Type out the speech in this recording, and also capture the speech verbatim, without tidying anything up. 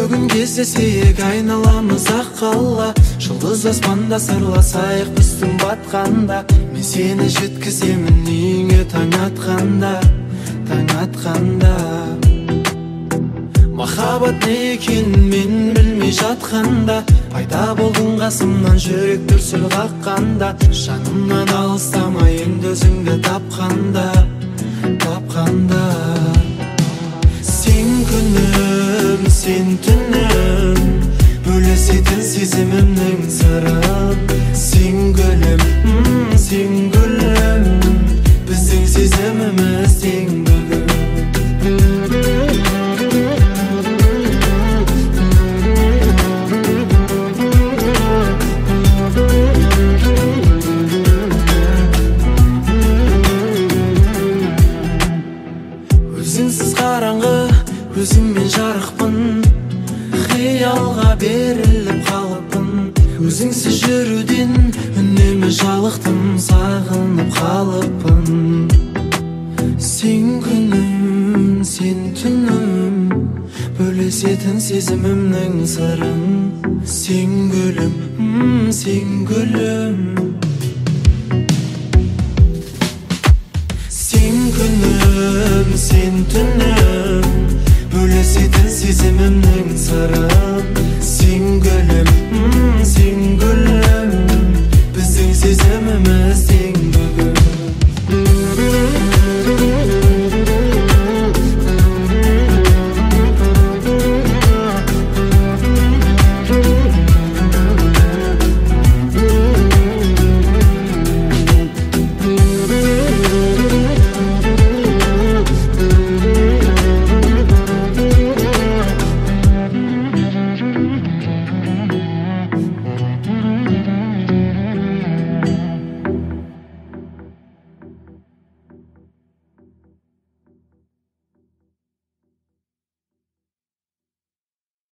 бүгін кездесейік, айналамыз ақ қала. Жұлдыз аспанда сырласайық біздің батқанда. Мен сені жеткіземін үйіңе таң атқанда, таң атқанда. Махаббат не екенін мен білмей жатқанда, пайда болдың қасымнан, жүрек дүрсіл қаққанда. Жанымнан алыстамай енді өзіңді тапқанда, тапқанда. Сен күнім, сен түнім, бөлісетін сезімімнің сырын. Сен гүлім, сен гүлім, біздің сезіміміз тең бүгін. Өзіңсіз қараңғы, өзіңмен жарықпын, қиялға беріліп қалыппын. Өзіңсіз жүруден үнемі жалықтым, сағынып қалыппын. Сен күнім, сен түнім, бөлісетін сезімімнің сырын. Сен гүлім, сен гүлім, сен күнім, сен түнім, бөлісетін сезімімнің сырын. Сен гүлім,